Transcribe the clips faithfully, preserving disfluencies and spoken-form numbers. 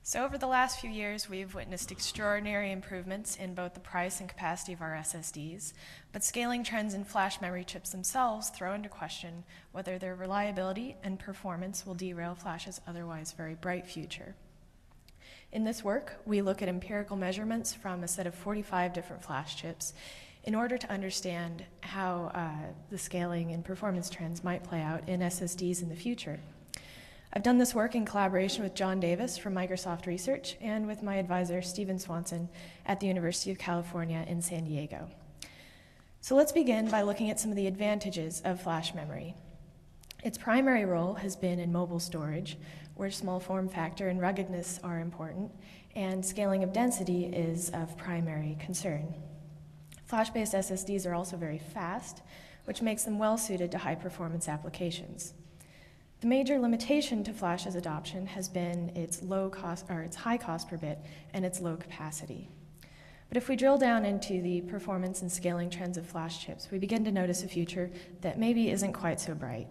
So over the last few years, we've witnessed extraordinary improvements in both the price and capacity of our S S Ds, but scaling trends in flash memory chips themselves throw into question whether their reliability and performance will derail Flash's otherwise very bright future. In this work, we look at empirical measurements from a set of forty-five different flash chips in order to understand how uh, the scaling and performance trends might play out in S S Ds in the future. I've done this work in collaboration with John Davis from Microsoft Research and with my advisor, Stephen Swanson, at the University of California in San Diego. So let's begin by looking at some of the advantages of flash memory. Its primary role has been in mobile storage, where small form factor and ruggedness are important, and scaling of density is of primary concern. Flash-based S S Ds are also very fast, which makes them well suited to high-performance applications. The major limitation to Flash's adoption has been its low cost, or its high cost per bit, and its low capacity. But if we drill down into the performance and scaling trends of Flash chips, we begin to notice a future that maybe isn't quite so bright.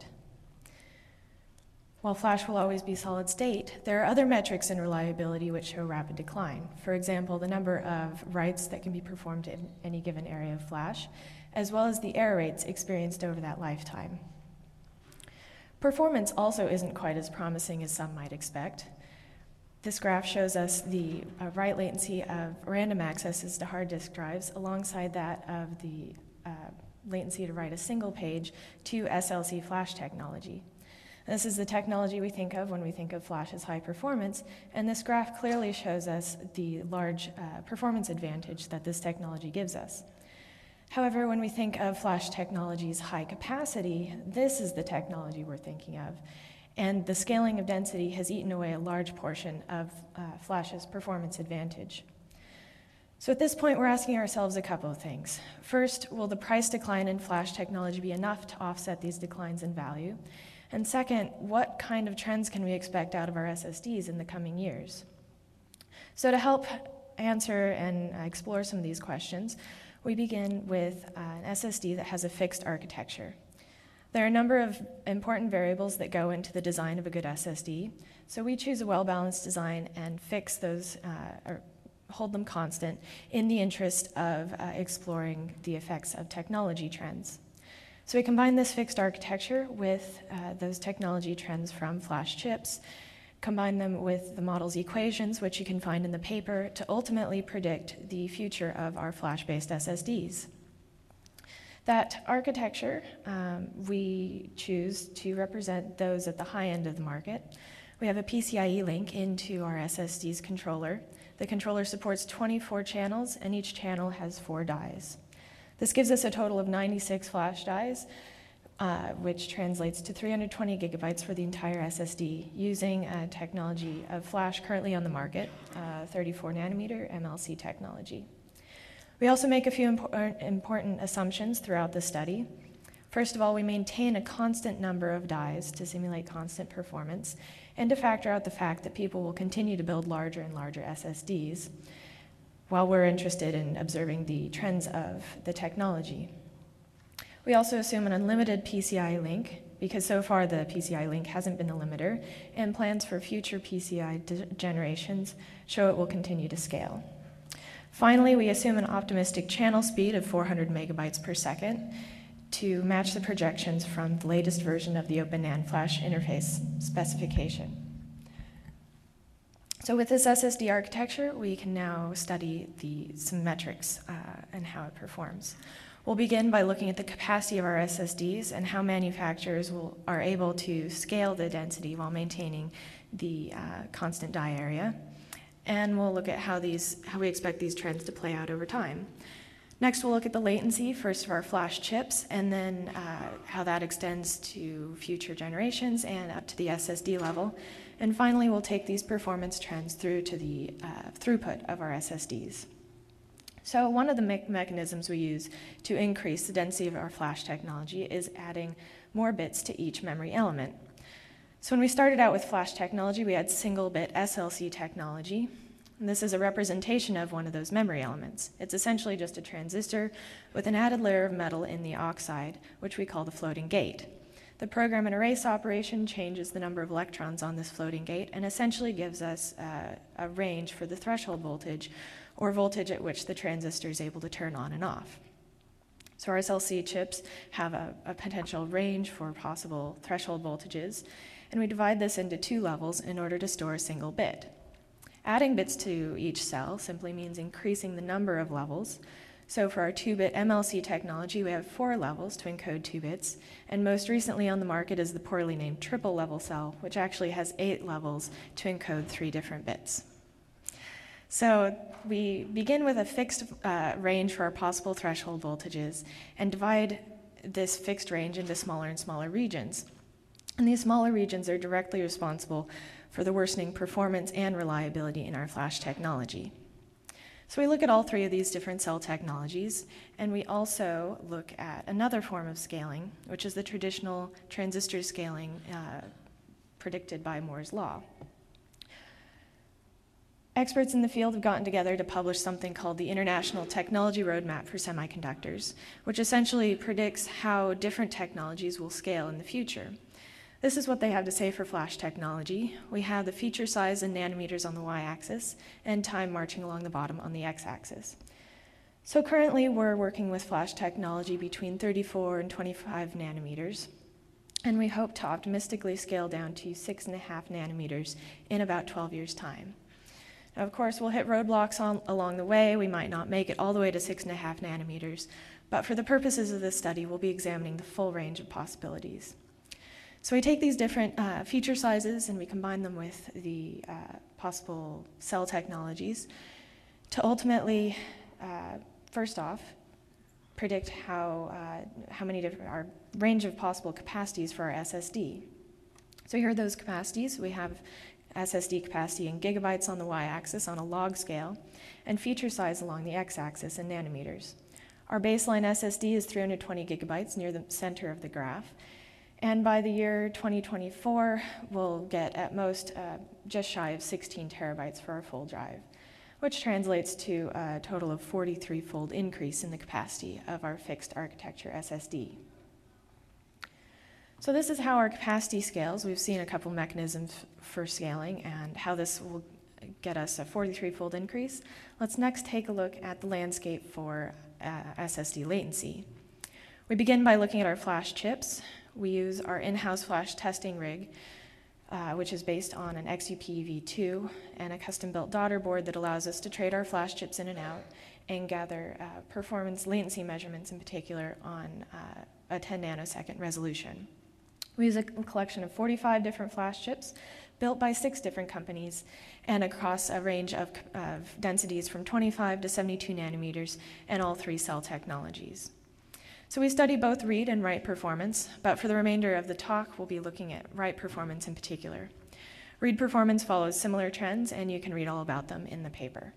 While Flash will always be solid state, there are other metrics in reliability which show rapid decline. For example, the number of writes that can be performed in any given area of Flash, as well as the error rates experienced over that lifetime. Performance also isn't quite as promising as some might expect. This graph shows us the uh, write latency of random accesses to hard disk drives alongside that of the uh, latency to write a single page to S L C flash technology. This is the technology we think of when we think of Flash as high performance, and this graph clearly shows us the large uh, performance advantage that this technology gives us. However, when we think of Flash technology's high capacity, this is the technology we're thinking of, and the scaling of density has eaten away a large portion of uh, Flash's performance advantage. So at this point, we're asking ourselves a couple of things. First, will the price decline in Flash technology be enough to offset these declines in value? And second, what kind of trends can we expect out of our S S Ds in the coming years? So to help answer and explore some of these questions, we begin with uh, an S S D that has a fixed architecture. There are a number of important variables that go into the design of a good S S D, so we choose a well-balanced design and fix those, uh, or hold them constant in the interest of uh, exploring the effects of technology trends. So we combine this fixed architecture with uh, those technology trends from Flash chips, combine them with the model's equations, which you can find in the paper, to ultimately predict the future of our Flash-based S S Ds. That architecture um, we choose to represent those at the high end of the market. We have a P C I E link into our S S D's controller. The controller supports twenty-four channels, and each channel has four dies. This gives us a total of ninety-six flash dies, uh, which translates to three hundred twenty gigabytes for the entire S S D using a technology of Flash currently on the market, uh, thirty-four nanometer M L C technology. We also make a few impor- important assumptions throughout the study. First of all, we maintain a constant number of dies to simulate constant performance and to factor out the fact that people will continue to build larger and larger S S Ds while we're interested in observing the trends of the technology. We also assume an unlimited P C I link, because so far the P C I link hasn't been the limiter, and plans for future P C I generations show it will continue to scale. Finally, we assume an optimistic channel speed of four hundred megabytes per second to match the projections from the latest version of the Open NAND Flash interface specification. So with this S S D architecture, we can now study the, some metrics uh, and how it performs. We'll begin by looking at the capacity of our S S Ds and how manufacturers will, are able to scale the density while maintaining the uh, constant die area. And we'll look at how, these, how we expect these trends to play out over time. Next, we'll look at the latency, first of our Flash chips, and then uh, how that extends to future generations and up to the S S D level. And finally, we'll take these performance trends through to the uh, throughput of our S S Ds. So one of the me- mechanisms we use to increase the density of our Flash technology is adding more bits to each memory element. So when we started out with Flash technology, we had single-bit S L C technology. And this is a representation of one of those memory elements. It's essentially just a transistor with an added layer of metal in the oxide, which we call the floating gate. The program and erase operation changes the number of electrons on this floating gate and essentially gives us uh, a range for the threshold voltage, or voltage at which the transistor is able to turn on and off. So our S L C chips have a, a potential range for possible threshold voltages, and we divide this into two levels in order to store a single bit. Adding bits to each cell simply means increasing the number of levels. So for our two-bit M L C technology, we have four levels to encode two bits, and most recently on the market is the poorly named triple-level cell, which actually has eight levels to encode three different bits. So we begin with a fixed uh, range for our possible threshold voltages and divide this fixed range into smaller and smaller regions. And these smaller regions are directly responsible for the worsening performance and reliability in our flash technology. So we look at all three of these different cell technologies, and we also look at another form of scaling, which is the traditional transistor scaling uh, predicted by Moore's law. Experts in the field have gotten together to publish something called the International Technology Roadmap for Semiconductors, which essentially predicts how different technologies will scale in the future. This is what they have to say for flash technology. We have the feature size in nanometers on the y-axis and time marching along the bottom on the x-axis. So currently we're working with flash technology between thirty-four and twenty-five nanometers, and we hope to optimistically scale down to six and a half nanometers in about twelve years' time. Now, of course, we'll hit roadblocks on, along the way. We might not make it all the way to six and a half nanometers, but for the purposes of this study, we'll be examining the full range of possibilities. So we take these different uh, feature sizes and we combine them with the uh, possible cell technologies to ultimately, uh, first off, predict how, uh, how many different, our range of possible capacities for our S S D. So here are those capacities. We have S S D capacity in gigabytes on the y-axis on a log scale, and feature size along the x-axis in nanometers. Our baseline S S D is three hundred twenty gigabytes near the center of the graph, and by the year twenty twenty-four, we'll get at most uh, just shy of sixteen terabytes for our full drive, which translates to a total of forty-three-fold increase in the capacity of our fixed architecture S S D. So this is how our capacity scales. We've seen a couple mechanisms for scaling and how this will get us a forty-three-fold increase. Let's next take a look at the landscape for uh, S S D latency. We begin by looking at our flash chips. We use our in-house flash testing rig, uh, which is based on an X U P V two and a custom-built daughter board that allows us to trade our flash chips in and out and gather uh, performance latency measurements, in particular on uh, a ten nanosecond resolution. We use a collection of forty-five different flash chips built by six different companies and across a range of, of densities from twenty-five to seventy-two nanometers and all three cell technologies. So we study both read and write performance, but for the remainder of the talk, we'll be looking at write performance in particular. Read performance follows similar trends, and you can read all about them in the paper.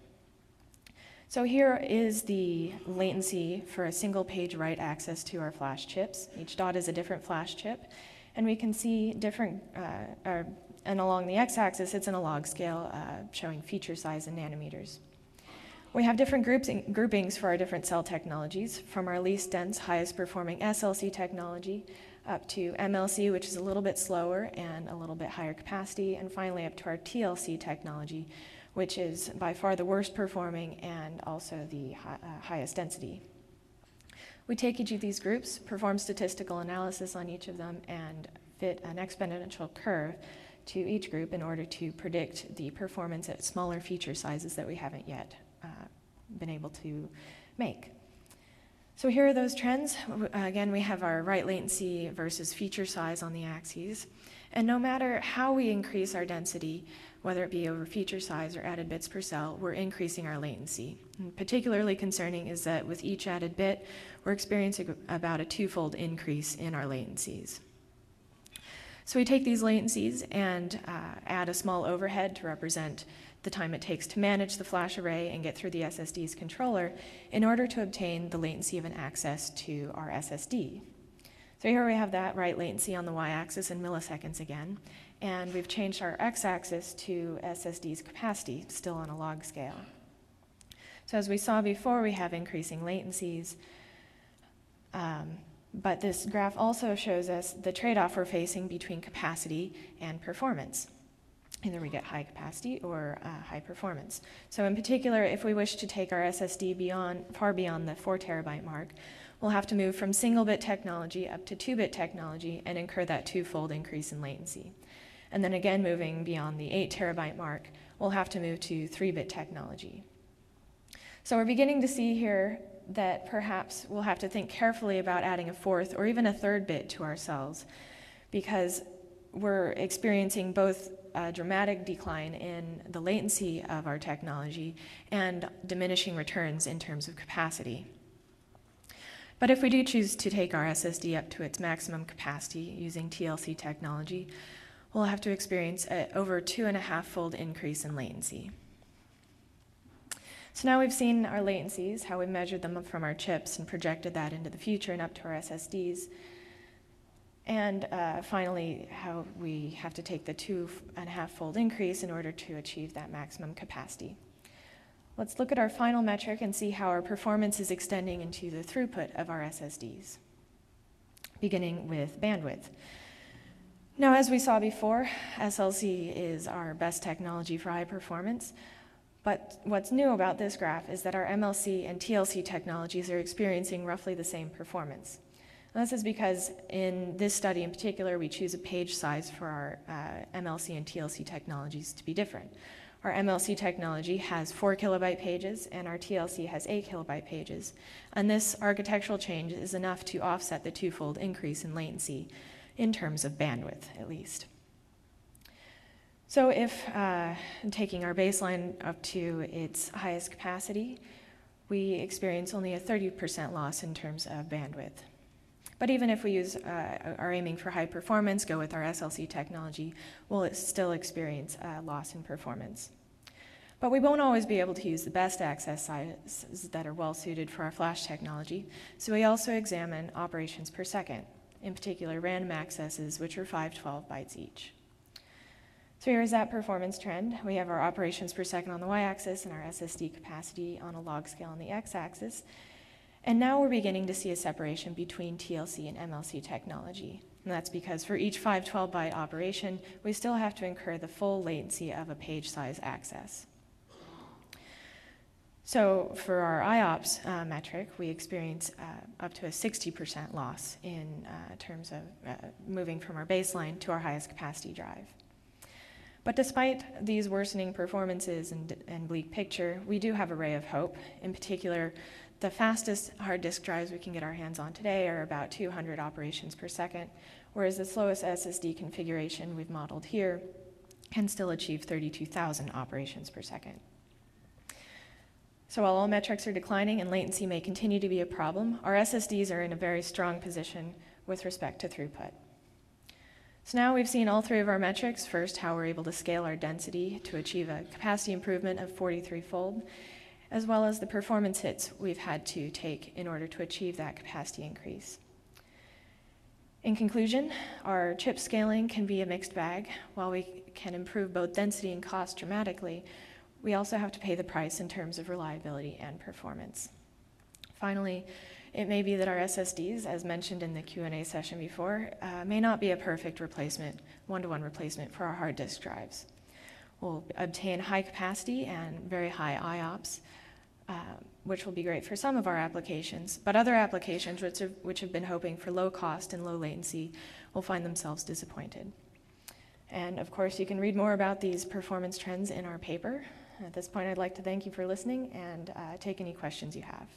So here is the latency for a single page write access to our flash chips. Each dot is a different flash chip, and we can see different, uh, or, and along the x-axis, it's in a log scale uh, showing feature size in nanometers. We have different groups, groupings for our different cell technologies, from our least dense, highest performing S L C technology up to M L C, which is a little bit slower and a little bit higher capacity, and finally up to our T L C technology, which is by far the worst performing and also the hi- uh, highest density. We take each of these groups, perform statistical analysis on each of them, and fit an exponential curve to each group in order to predict the performance at smaller feature sizes that we haven't yet uh, been able to make. So here are those trends. Again, we have our write latency versus feature size on the axes. And no matter how we increase our density, whether it be over feature size or added bits per cell, we're increasing our latency. And particularly concerning is that with each added bit, we're experiencing about a twofold increase in our latencies. So we take these latencies and uh, add a small overhead to represent the time it takes to manage the flash array and get through the S S D's controller in order to obtain the latency of an access to our S S D. So here we have that write latency on the y-axis in milliseconds again, and we've changed our x-axis to S S D's capacity, still on a log scale. So as we saw before, we have increasing latencies. Um, But this graph also shows us the trade-off we're facing between capacity and performance. Either we get high capacity or uh, high performance. So in particular, if we wish to take our S S D beyond, far beyond the four terabyte mark, we'll have to move from single-bit technology up to two-bit technology and incur that two-fold increase in latency. And then again, moving beyond the eight terabyte mark, we'll have to move to three-bit technology. So we're beginning to see here that perhaps we'll have to think carefully about adding a fourth or even a third bit to our cells, because we're experiencing both a dramatic decline in the latency of our technology and diminishing returns in terms of capacity. But if we do choose to take our S S D up to its maximum capacity using T L C technology, we'll have to experience a over two and a half fold increase in latency. So now we've seen our latencies, how we measured them from our chips and projected that into the future and up to our S S Ds. And uh, finally, how we have to take the two and a half fold increase in order to achieve that maximum capacity. Let's look at our final metric and see how our performance is extending into the throughput of our S S Ds, beginning with bandwidth. Now, as we saw before, S L C is our best technology for high performance. But what's new about this graph is that our M L C and T L C technologies are experiencing roughly the same performance. And this is because in this study in particular, we choose a page size for our uh, M L C and T L C technologies to be different. Our M L C technology has four kilobyte pages and our T L C has eight kilobyte pages. And this architectural change is enough to offset the twofold increase in latency in terms of bandwidth, at least. So if uh, taking our baseline up to its highest capacity, we experience only a thirty percent loss in terms of bandwidth. But even if we use, uh, are aiming for high performance, go with our S L C technology, we'll still experience a loss in performance. But we won't always be able to use the best access sizes that are well suited for our flash technology, so we also examine operations per second, in particular random accesses, which are five twelve bytes each. So here is that performance trend. We have our operations per second on the y-axis and our S S D capacity on a log scale on the x-axis. And now we're beginning to see a separation between T L C and M L C technology. And that's because for each five twelve byte operation, we still have to incur the full latency of a page size access. So for our I O P S uh, metric, we experience uh, up to a sixty percent loss in uh, terms of uh, moving from our baseline to our highest capacity drive. But despite these worsening performances and, and bleak picture, we do have a ray of hope. In particular, the fastest hard disk drives we can get our hands on today are about two hundred operations per second, whereas the slowest S S D configuration we've modeled here can still achieve thirty-two thousand operations per second. So while all metrics are declining and latency may continue to be a problem, our S S Ds are in a very strong position with respect to throughput. So now we've seen all three of our metrics. First, how we're able to scale our density to achieve a capacity improvement of forty-three fold, as well as the performance hits we've had to take in order to achieve that capacity increase. In conclusion, our chip scaling can be a mixed bag. While we can improve both density and cost dramatically, we also have to pay the price in terms of reliability and performance. Finally, it may be that our S S Ds, as mentioned in the Q and A session before, uh, may not be a perfect replacement, one-to-one replacement for our hard disk drives. We'll obtain high capacity and very high I O P S, uh, which will be great for some of our applications, but other applications which have, which have been hoping for low cost and low latency will find themselves disappointed. And of course, you can read more about these performance trends in our paper. At this point, I'd like to thank you for listening and uh, take any questions you have.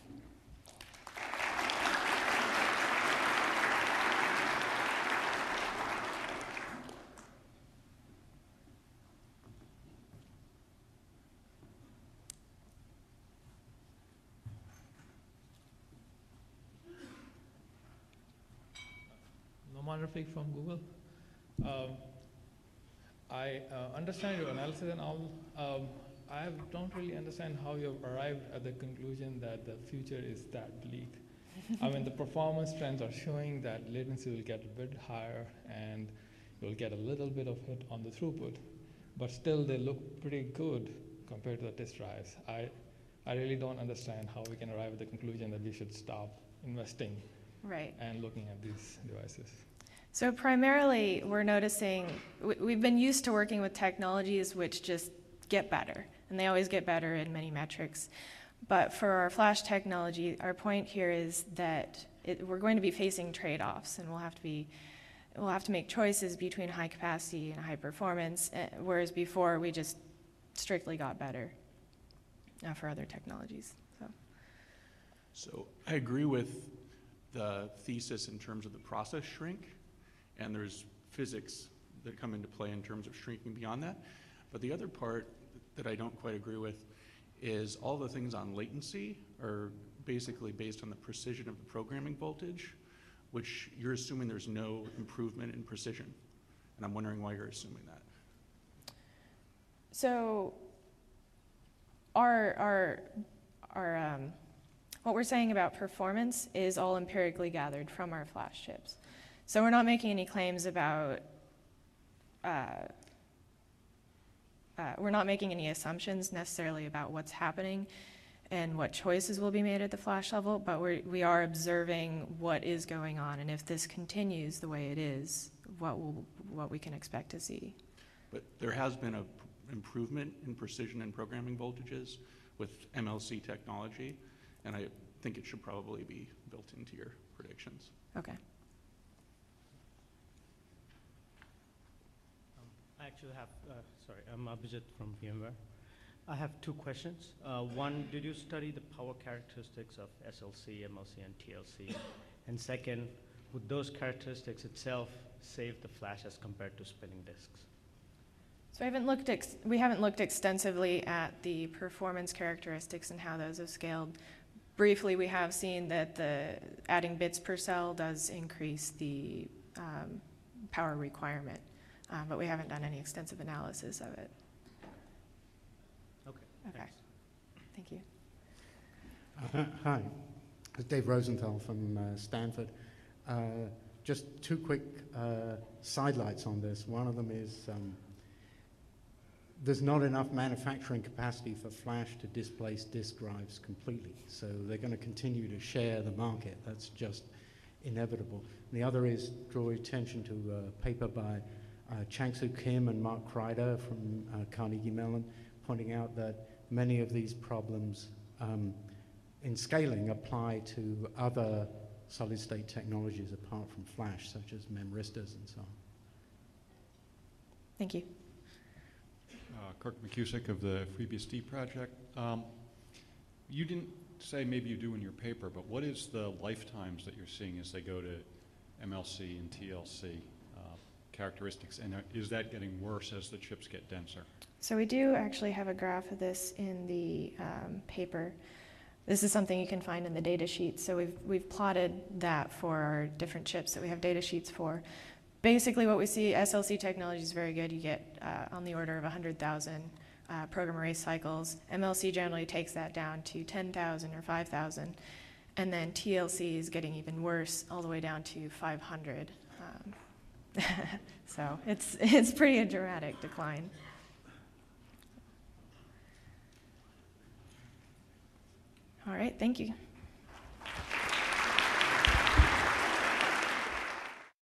Noman Rafiq from Google. Um, I uh, understand your analysis and all. Um, I don't really understand how you've arrived at the conclusion that the future is that bleak. I mean, the performance trends are showing that latency will get a bit higher and you'll get a little bit of hit on the throughput, but still they look pretty good compared to the disk drives. I, I really don't understand how we can arrive at the conclusion that we should stop investing Right. and looking at these devices? So primarily, we're noticing, we- we've been used to working with technologies which just get better, and they always get better in many metrics. But for our flash technology, our point here is that it, we're going to be facing trade-offs, and we'll have to be, we'll have to make choices between high capacity and high performance, uh, whereas before we just strictly got better uh, for other technologies. So. So I agree with the thesis in terms of the process shrink, and there's physics that come into play in terms of shrinking beyond that. But the other part that I don't quite agree with is all the things on latency are basically based on the precision of the programming voltage, which you're assuming there's no improvement in precision. And I'm wondering why you're assuming that. So our, our, our, um, what we're saying about performance is all empirically gathered from our flash chips. So we're not making any claims about, uh, uh, we're not making any assumptions necessarily about what's happening and what choices will be made at the flash level, but we're, we are observing what is going on, and if this continues the way it is, what, will, what we can expect to see. But there has been an improvement in precision and programming voltages with M L C technology, and I think it should probably be built into your predictions. Okay. I actually have, uh, sorry, I'm Abhijit from VMware. I have two questions. Uh, one, did you study the power characteristics of S L C, M L C, and T L C? And second, would those characteristics itself save the flash as compared to spinning disks? So I haven't looked ex we haven't looked extensively at the performance characteristics and how those have scaled. Briefly, we have seen that the adding bits per cell does increase the um, power requirement, uh, but we haven't done any extensive analysis of it. Okay. Okay. Thanks. Thank you. Uh, hi, it's Dave Rosenthal from uh, Stanford. Uh, just two quick uh, sidelights on this. One of them is um, there's not enough manufacturing capacity for flash to displace disk drives completely. So they're going to continue to share the market. That's just inevitable. And the other is draw attention to a paper by uh, Chang-Soo Kim and Mark Kreider from uh, Carnegie Mellon, pointing out that many of these problems um, in scaling apply to other solid-state technologies apart from flash, such as memristas and so on. Thank you. Uh, Kirk McCusick of the FreeBSD project. Um, you didn't say, maybe you do in your paper, but what is the lifetimes that you're seeing as they go to M L C and T L C uh, characteristics, and is that getting worse as the chips get denser? So we do actually have a graph of this in the um, paper. This is something you can find in the data sheet. So we've, we've plotted that for our different chips that we have data sheets for. Basically what we see, S L C technology is very good. You get uh, on the order of one hundred thousand uh, program erase cycles. M L C generally takes that down to ten thousand or five thousand. And then T L C is getting even worse, all the way down to five hundred. Um, so it's, it's pretty a dramatic decline. All right, thank you.